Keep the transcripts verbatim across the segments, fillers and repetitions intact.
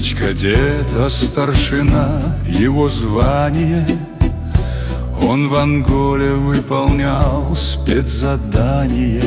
Кличка деда старшина, его звание. Он в Анголе выполнял спецзадание.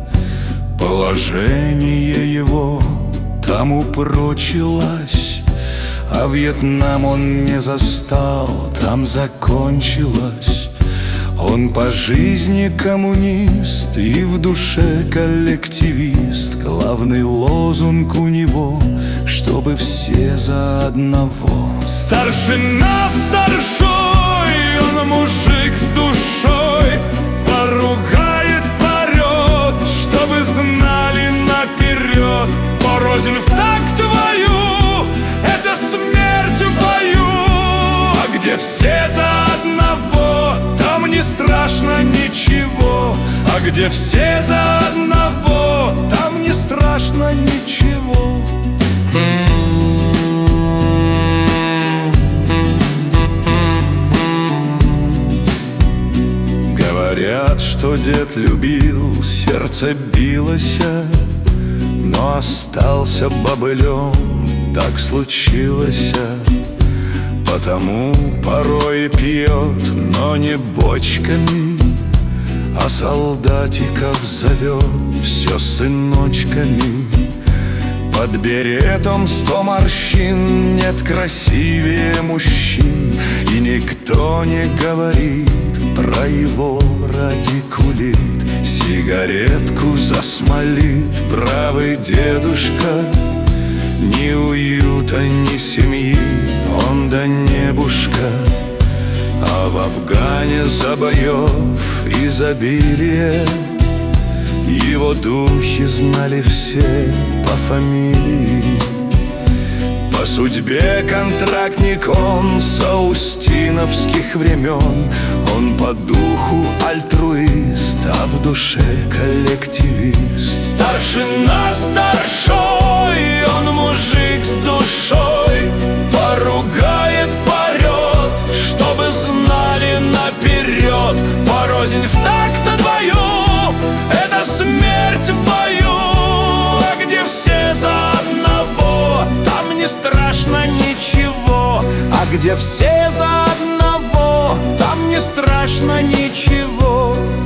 Положение его там упрочилось, а Вьетнам он не застал, там закончилось. Он по жизни коммунист и в душе коллективист. Главный лозунг у него, чтобы все за одного. Старшина старшой, он мужик с душой, поругает, порет, чтобы знали наперед. Порознь в такт твою, это смерть в бою. А где все за одного, там не страшно ничего. А где все за одного, там не страшно ничего. Говорят, что дед любил, сердце билось, но остался бобылем, так случилось. Потому порой и пьет, но не бочками, а солдатиков зовет все сыночками. Под беретом сто морщин, нет красивее мужчин, и никто не говорит про его радикулит. Сигаретку засмолит бравый дедушка. Ни уюта, ни семьи, он до небушка. А в Афгане за боев изобилие, его духи знали все по фамилии. По судьбе контрактник он с аустиновских времен. Он по духу альтруист, а в душе коллективист. Старшина старшой, он мужик с душой, поругает, порет, чтобы знали наперед. Порознь в такт двою, это смерть в бою. А где все за одного, там не страшно ничего. А где все за одного, там не страшно ничего.